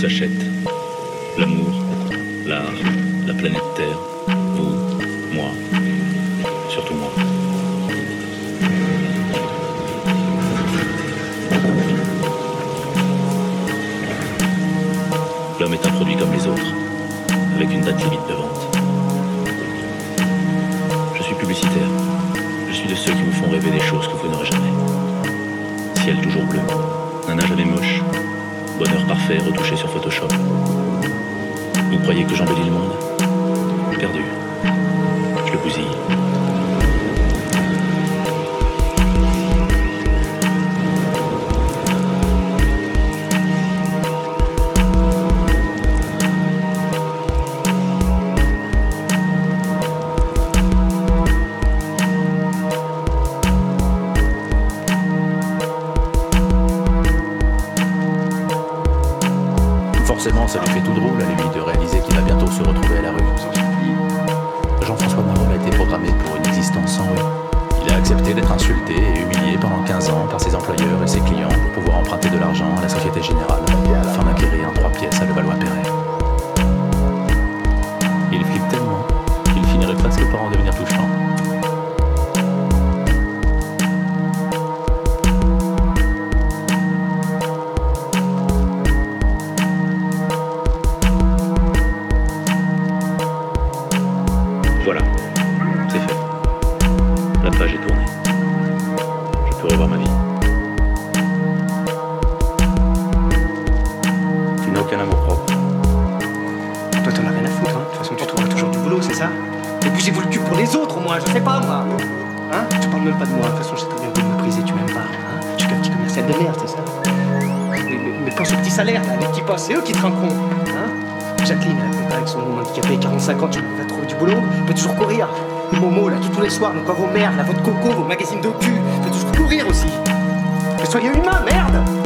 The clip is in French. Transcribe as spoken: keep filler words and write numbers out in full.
s'achète. L'amour, l'art, la planète Terre, vous, moi, surtout moi. L'homme est un produit comme les autres, avec une date limite de vente. Je suis publicitaire. Je suis de ceux qui vous font rêver des choses que vous n'aurez jamais. Ciel toujours bleu, nana jamais moche, bonheur parfait retouché sur Photoshop. Vous croyez que j'embellis le monde? Perdu. Je le bousille. Forcément, ça lui fait tout drôle à lui de réaliser qu'il va bientôt se retrouver à la rue. Jean-François Marolle a été programmé pour une existence sans rue. Il a accepté d'être insulté et humilié pendant quinze ans par ses employeurs et ses clients pour pouvoir emprunter de l'argent à la Société Générale afin d'acquérir un trois pièces à Levallois-Perret. Il flippe tellement qu'il finirait presque par en devenir touchant. Voilà, c'est fait. La page est tournée. Je peux revoir ma vie. Tu n'as aucun amour propre. Toi, t'en as rien à foutre, hein. De toute façon, tu trouveras toujours du boulot, c'est ça? Et bougez-vous le cul pour les autres, au moins, je sais pas, moi. Hein? Tu parles même pas de moi. De toute façon, je sais très bien que vous me méprisez, tu m'aimes pas. Hein? Je suis qu'un petit commercial de merde, c'est ça? Mais, mais, mais pense aux petits salaires, là, les petits postes, c'est eux qui te rendent compte. Hein? Jacqueline, là, avec son handicapé, quarante-cinq ans, tu vas trouver du boulot, elle peut toujours courir. Et Momo, là, tous les soirs, donc quoi, vos merdes, là, votre coco, vos magazines de cul, elle peut toujours courir aussi. Mais soyez humains, merde!